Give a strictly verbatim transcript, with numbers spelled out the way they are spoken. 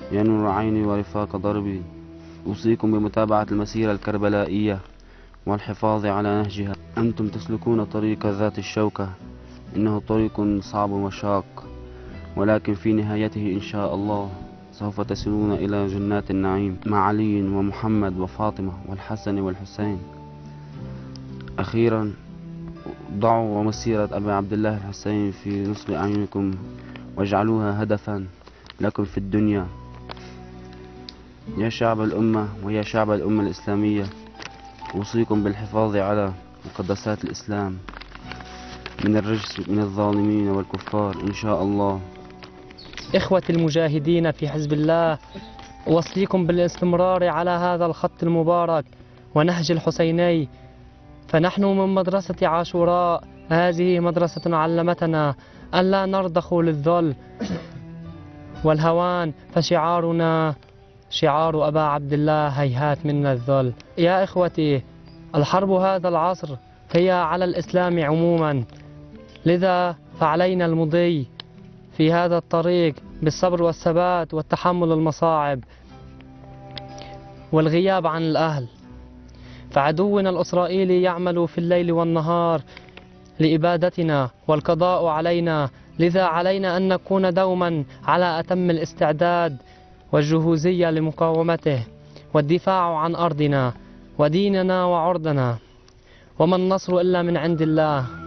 يا نور عيني ورفاق دربي، أوصيكم بمتابعة المسيرة الكربلائية والحفاظ على نهجها. أنتم تسلكون طريق ذات الشوكة، إنه طريق صعب وشاق، ولكن في نهايته إن شاء الله سوف تصلون إلى جنات النعيم مع علي ومحمد وفاطمة والحسن والحسين. أخيرا، ضعوا مسيرة أبي عبد الله الحسين في نصب أعينكم، واجعلوها هدفا لكم في الدنيا. يا شعب الأمة ويا شعب الأمة الإسلامية، أوصيكم بالحفاظ على مقدسات الإسلام من الرجس من الظالمين والكفار إن شاء الله. إخوتي المجاهدين في حزب الله، أوصيكم بالاستمرار على هذا الخط المبارك ونهج الحسيني، فنحن من مدرسة عاشوراء. هذه مدرسة علمتنا ألا نرضخ للذل والهوان، فشعارنا شعار أبا عبد الله هيهات منا الذل. يا إخوتي، الحرب هذا العصر هي على الإسلام عموما، لذا فعلينا المضي في هذا الطريق بالصبر والثبات والتحمل المصاعب والغياب عن الأهل. فعدونا الإسرائيلي يعمل في الليل والنهار لإبادتنا والقضاء علينا، لذا علينا أن نكون دوما على أتم الاستعداد والجهوزية لمقاومته والدفاع عن أرضنا وديننا وعرضنا. وما النصر إلا من عند الله.